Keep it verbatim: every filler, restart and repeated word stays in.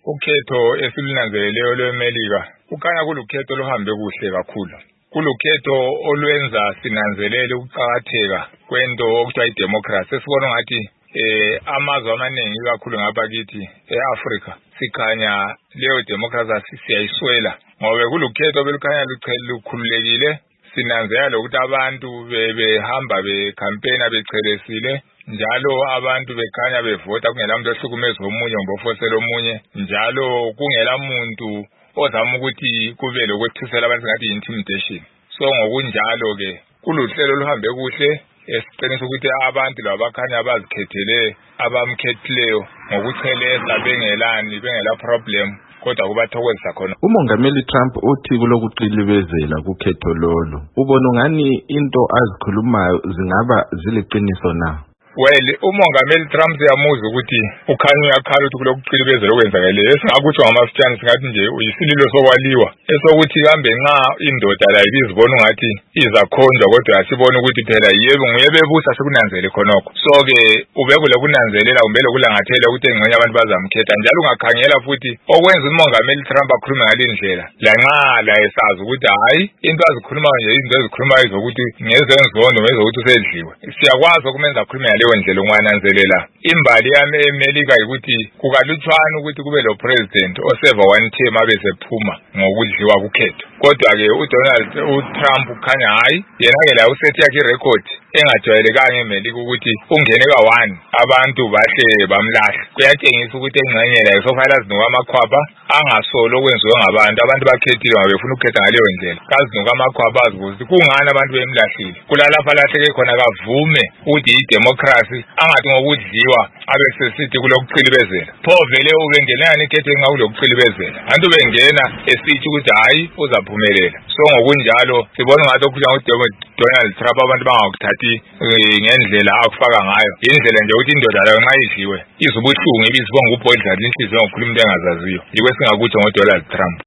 Ukhetho esilinanzeleleyo lweMelika kukhanya kulukhetho oluhambe kuhle kakhulu. Kulukhetho olwenza sinanzelele ukuqakatheka kwento okuthiwa idemocracy. Sesibona ngathi eh amazwe amaningi kakhulu ngapha kithi eAfrica sikhanya leyo democracy siyayiswela ngoba kulukhetho belukhanya lukhululekile. Sinanzela ukuthi abantu behamba becampaigna bechelesile njalo abantu bekhanya bevota kungela muntu ohlukumeza omunye ngobofosela omunye njalo kungela muntu ozama ukuthi kube lokwethisela abantu ngathi intimidation. So ngokunjalo ke kuluhlelo oluhambe kuhle esiqinisa ukuthi abantu labakhanya bazikhethele abamkhethileyo ngokuchelesa bengelani bengela problem kodwa kubathokozisa khona. Umongameli Trump uthi kulokuqilibezela kukhetho lolo. Ubona ngani into azikhulumayo zingaba ziliqiniso na? Well, umongameli Trump siyamuzwa ukuthi ukhanya yakhala ukuthi kulokuqilibezela okwenzakeleyo. Esingakuthi ngamafitshane singathi nje uyisililo sokwaliwa. Esokuthi kambe nxa indoda la ibizibona ngathi izakhonjwa kodwa asibona ukuthi phela yebo nguyebebusa sekunanzele khonokho. So ke ubekule kunanzelela kumbe lokulangathela ukuthi engxenye abantu bazamkhetha njalo ungakhangela futhi okwenza umongameli Trump akhulume ngalendlela. Lanxa la esazi ukuthi hayi into azikhulumayo nje izinto ezikhulumayo zokuthi ngezenzondo ngezokuthi usedliwe. Siyakwazi ukumenza akhulume ngale ndlela ungananzelela. Imbali yami eMelika ukuthi kukalutshwana ukuthi kube lo president oseva one term abesephuma ngokudliwa kukhetho. Kodwa ke uDonald uTrump ukhanya hayi yena ke la usethi yakhe record engajwayelekanga eMelika ukuthi ungene ka one abantu bahle bamlahla. Kuyatshengisa ukuthi engxenye la sofanele azinuka amakhwapha angasolo okwenziwe ngabantu. Abantu bakhethile ngoba befuna ukukhetha ngaleyo ndlela. Kazinuka amakhwapha azibuza kungani abantu bemlahlile. Kulalapha lahleke khona kavume ukuthi idemocracy angathi ngokudliwa abesesithi kulokuqilibezela. Pho vele ubengenani ikhetho engakulokuqilibezela. Abantu bengena esithi ukuthi hayi uzaphumelela. So ngokunjalo sibona ngathi okukhulunywa nguDonald Trump abantu bangakuthathi ngendlela akufaka ngayo. Indlela nje ukuthi indoda layo nxa idliwe izubuhlungu ibizibonga ubhodla inhliziyo ngokukhuluma into engazaziyo. Yikho singakuthi ngoDonald Trump.